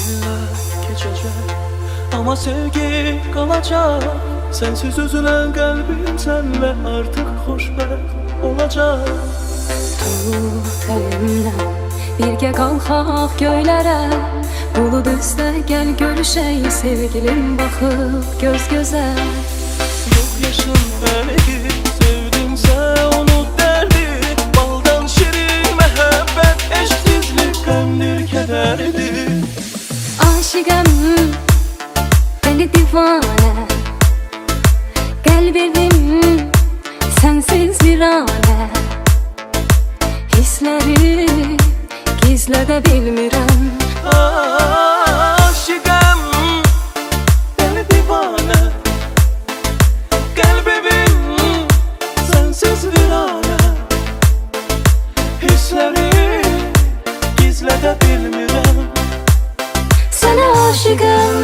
İllər keçəcək, amma sevgi qalacaq. Sensiz üzülen kalbim senle artık xoşbəxt olacaq. Tut əlimdən, birgə qalxaq göylərə. Bulud üstə gəl görüşək, sevgilim baxıb göz gözə. Yok yaşın fərqi, sevdinsə unut dərdi. Baldan şirin məhəbbət, eşsizlik qəmdir, kədərdir. Aşıqəm, dəli divanə, qəlbim sensiz virane. Hisləri gizlədə bilmirəm. Aşıqəm, dəli divanə, qəlbim sensiz virane. Hisləri gizlədə bilmirəm. Sənə aşıqəm.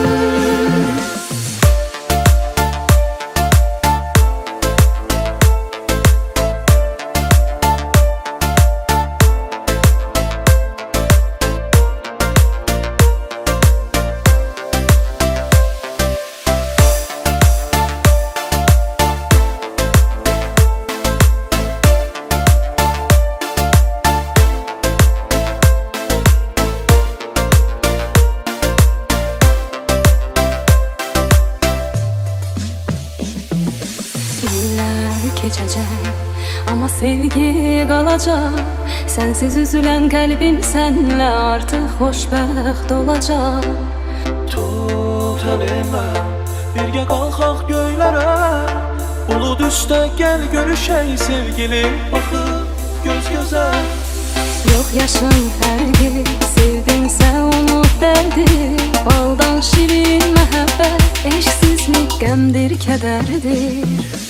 İllər keçəcək, amma sevgi qalacaq. Sensiz üzülən qəlbim sənlə artıq xoşbəxt olacaq. Tut əlimdən, birgə qalxaq göylərə. Bulud üstə gəl görüşək, sevgilim baxıb göz gözə. Yox yaşın fərqi, sevdinsə unut dərdi. Baldan şirin məhəbbət, eşsizlik qəmdir, kədərdir.